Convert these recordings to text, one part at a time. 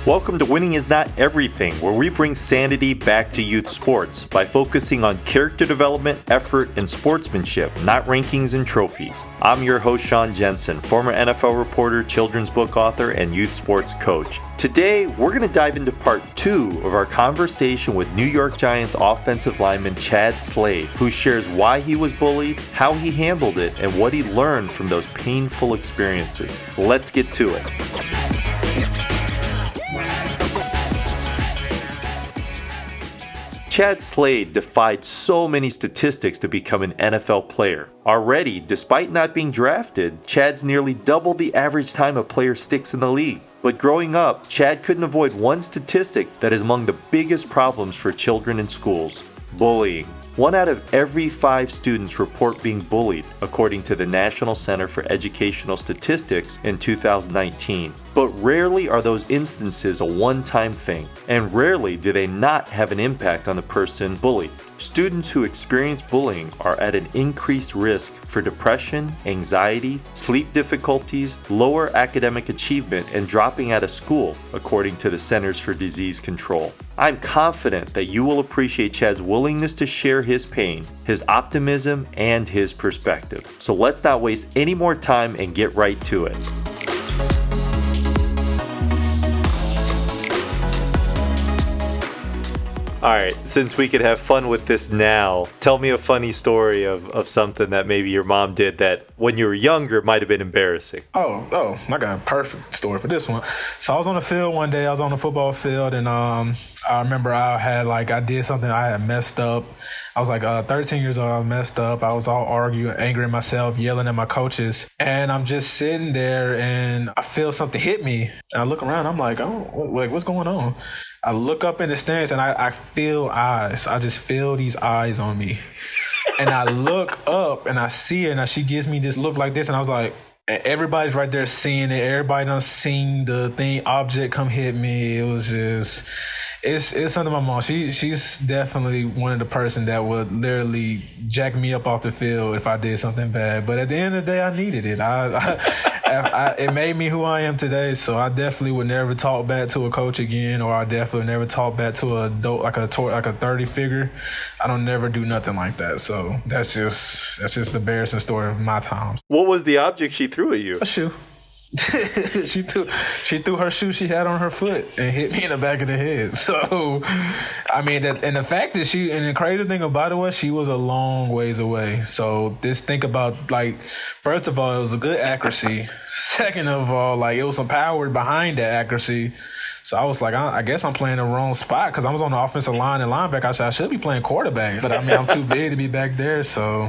Welcome to Winning is Not Everything, where we bring sanity back to youth sports by focusing on character development, effort, and sportsmanship, not rankings and trophies. I'm your host, Sean Jensen, former NFL reporter, children's book author, and youth sports coach. Today, we're going to dive into part 2 of our conversation with New York Giants offensive lineman Chad Slade, who shares why he was bullied, how he handled it, and what he learned from those painful experiences. Let's get to it. Chad Slade defied so many statistics to become an NFL player. Already, despite not being drafted, Chad's nearly double the average time a player sticks in the league. But growing up, Chad couldn't avoid one statistic that is among the biggest problems for children in schools: bullying. 1 out of every 5 students report being bullied, according to the National Center for Educational Statistics in 2019. But rarely are those instances a one-time thing, and rarely do they not have an impact on the person bullied. Students who experience bullying are at an increased risk for depression, anxiety, sleep difficulties, lower academic achievement, and dropping out of school, according to the Centers for Disease Control. I'm confident that you will appreciate Chad's willingness to share his pain, his optimism, and his perspective. So let's not waste any more time and get right to it. All right, since we could have fun with this now, tell me a funny story of something that maybe your mom did that when you were younger might have been embarrassing. Oh, I got a perfect story for this one. So I was on the field one day, I was on the football field, and I remember I did something, I had messed up. I was 13 years old, I messed up. I was all arguing, angry at myself, yelling at my coaches. And I'm just sitting there and I feel something hit me. And I look around, I'm like, what's going on? I look up in the stands and I feel eyes. I just feel these eyes on me. And I look up and I see her and she gives me this look like this. And I was like, everybody's right there seeing it. Everybody done seen the object come hit me. It was just... It's something my mom. She's definitely one of the person that would literally jack me up off the field if I did something bad. But at the end of the day, I needed it. It made me who I am today. So I definitely would never talk back to a coach again, or I definitely would never talk back to a adult like a 30 figure. I don't never do nothing like that. So that's just the embarrassing story of my times. What was the object she threw at you? A shoe. She threw her shoe she had on her foot and hit me in the back of the head. So, I mean, and the fact that and the crazy thing about it was she was a long ways away. So just think about, first of all, it was a good accuracy. Second of all, it was some power behind that accuracy. So I was like, I guess I'm playing the wrong spot because I was on the offensive line and linebacker. I said I should be playing quarterback, but I mean, I'm too big to be back there. So.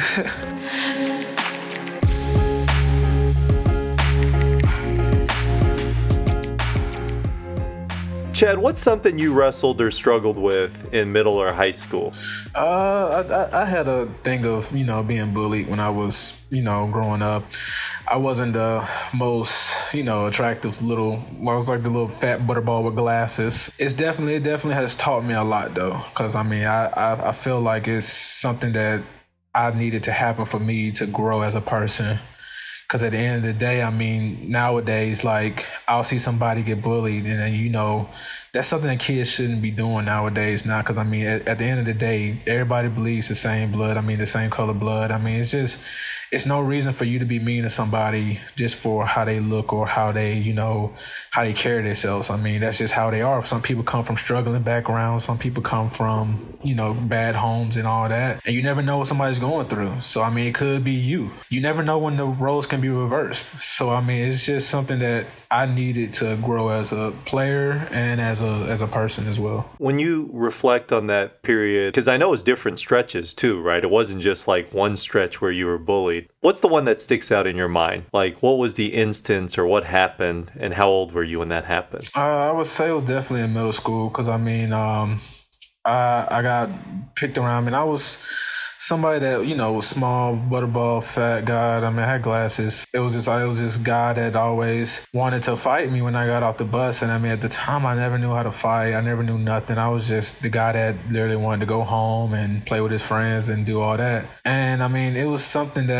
Chad, what's something you wrestled or struggled with in middle or high school? I had a thing of, being bullied when I was, growing up. I wasn't the most, attractive I was like the little fat butterball with glasses. It definitely has taught me a lot though. Cause I feel like it's something that I needed to happen for me to grow as a person. Because at the end of the day, I mean, nowadays, I'll see somebody get bullied and then, that's something that kids shouldn't be doing nowadays now. Because, I mean, at the end of the day, everybody bleeds the same blood. I mean, the same color blood. I mean, it's no reason for you to be mean to somebody just for how they look or how they, how they carry themselves. I mean, that's just how they are. Some people come from struggling backgrounds. Some people come from, bad homes and all that. And you never know what somebody's going through. So, I mean, it could be you. You never know when the roles can be reversed. So, I mean, it's just something that I needed to grow as a player and as a person as well. When you reflect on that period, because I know it's different stretches too, right? It wasn't just one stretch where you were bullied. What's the one that sticks out in your mind? What was the instance or what happened and how old were you when that happened? I would say it was definitely in middle school because, I mean, I got picked around and I was somebody that, was small, butterball, fat guy. I mean, I had glasses. I was this guy that always wanted to fight me when I got off the bus. And I mean, at the time, I never knew how to fight. I never knew nothing. I was just the guy that literally wanted to go home and play with his friends and do all that. And I mean, it was something that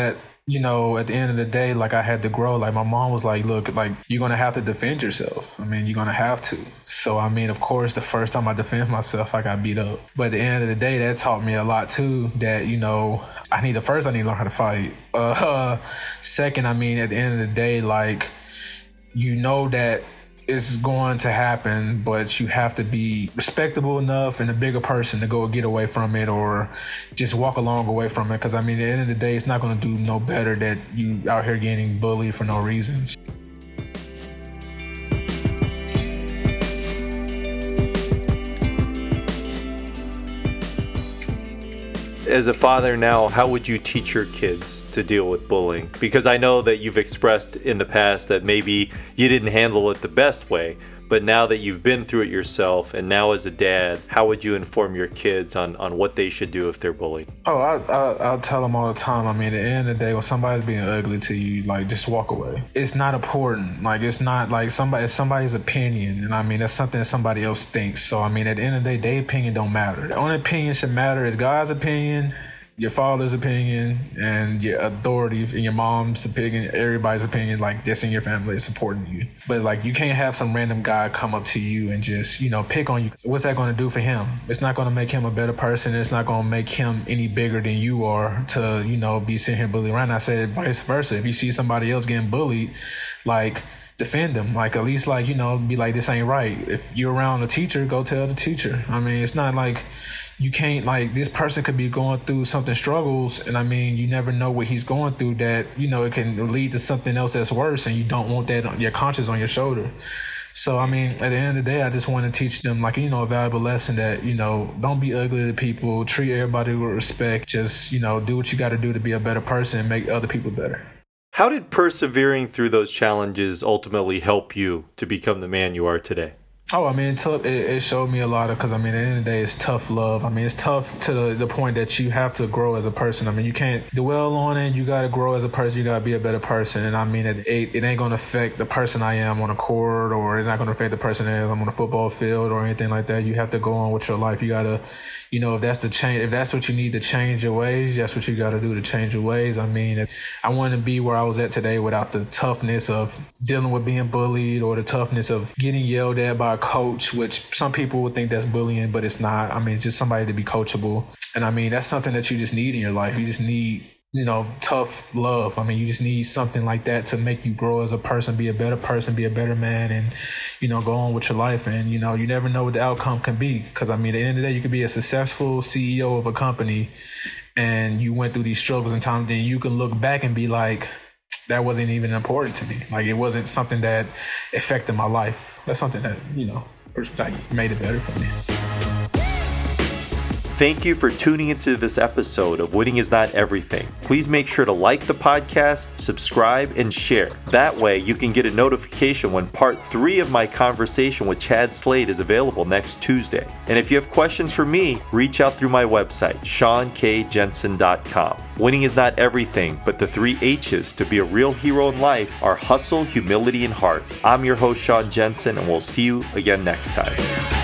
at the end of the day, like I had to grow. Like my mom was like, look, like you're going to have to defend yourself. I mean, you're going to have to. So, I mean, of course, the first time I defended myself, I got beat up. But at the end of the day, that taught me a lot too, that, I need to learn how to fight. Second, I mean, at the end of the day, like, that it's going to happen, but you have to be respectable enough and a bigger person to go get away from it or just walk along away from it. Because, I mean, at the end of the day, it's not going to do no better that you out here getting bullied for no reasons. As a father now, how would you teach your kids to deal with bullying? Because I know that you've expressed in the past that maybe you didn't handle it the best way, but now that you've been through it yourself and now as a dad, how would you inform your kids on what they should do if they're bullied? Oh, I'll tell them all the time. I mean, at the end of the day, when somebody's being ugly to you, like, just walk away. It's not important. Like, it's not like it's somebody's opinion. And I mean, that's something that somebody else thinks. So, I mean, at the end of the day, their opinion don't matter. The only opinion should matter is God's opinion, your father's opinion, and your authority, and your mom's opinion, everybody's opinion. Like, this in your family is important to you. But like, you can't have some random guy come up to you and just, pick on you. What's that going to do for him? It's not going to make him a better person. It's not going to make him any bigger than you are to, be sitting here bullying around. I said vice versa. If you see somebody else getting bullied, like, defend them. Like, at least, like, be like, this ain't right. If you're around a teacher, go tell the teacher. I mean, it's not like you can't, like, this person could be going through something struggles, and I mean, you never know what he's going through that, it can lead to something else that's worse, and you don't want that on your conscience on your shoulder. So, I mean, at the end of the day, I just want to teach them, like, a valuable lesson that, don't be ugly to people, treat everybody with respect, just, do what you got to do to be a better person and make other people better. How did persevering through those challenges ultimately help you to become the man you are today? Oh, I mean, it showed me a lot because, I mean, at the end of the day, it's tough love. I mean, it's tough to the point that you have to grow as a person. I mean, you can't dwell on it. You got to grow as a person. You got to be a better person. And I mean, it ain't going to affect the person I am on a court, or it's not going to affect the person I am on a football field or anything like that. You have to go on with your life. You got to, if that's the change, if that's what you need to change your ways, that's what you got to do to change your ways. I mean, I wouldn't be where I was at today without the toughness of dealing with being bullied or the toughness of getting yelled at by a coach, which some people would think that's bullying, but it's not. I mean, it's just somebody to be coachable. And I mean, that's something that you just need in your life. You just need, tough love. I mean, you just need something like that to make you grow as a person, be a better person, be a better man, and, go on with your life. And, you never know what the outcome can be. Because, I mean, at the end of the day, you could be a successful CEO of a company and you went through these struggles and times, then you can look back and be like, that wasn't even important to me. Like, it wasn't something that affected my life. That's something that, made it better for me. Thank you for tuning into this episode of Winning is Not Everything. Please make sure to like the podcast, subscribe, and share. That way you can get a notification when part 3 of my conversation with Chad Slade is available next Tuesday. And if you have questions for me, reach out through my website, SeanKJensen.com. Winning is not everything, but the 3 H's to be a real hero in life are hustle, humility, and heart. I'm your host, Sean Jensen, and we'll see you again next time.